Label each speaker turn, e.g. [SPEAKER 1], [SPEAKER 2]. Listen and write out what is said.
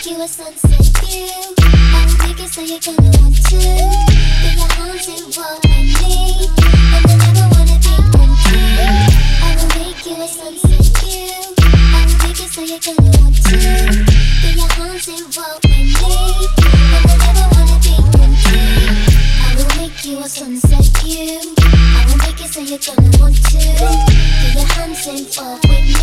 [SPEAKER 1] you a sunset view. I will make it so you're gonna want to. Be your arms and walk with me, and you'll never wanna be empty. I will make you a sunset view. I will make it so you're gonna want to. Be your arms and walk with me, and you'll never wanna be empty. I will make you a sunset view. I will make it so you're gonna want to. Be your hands and walk with me.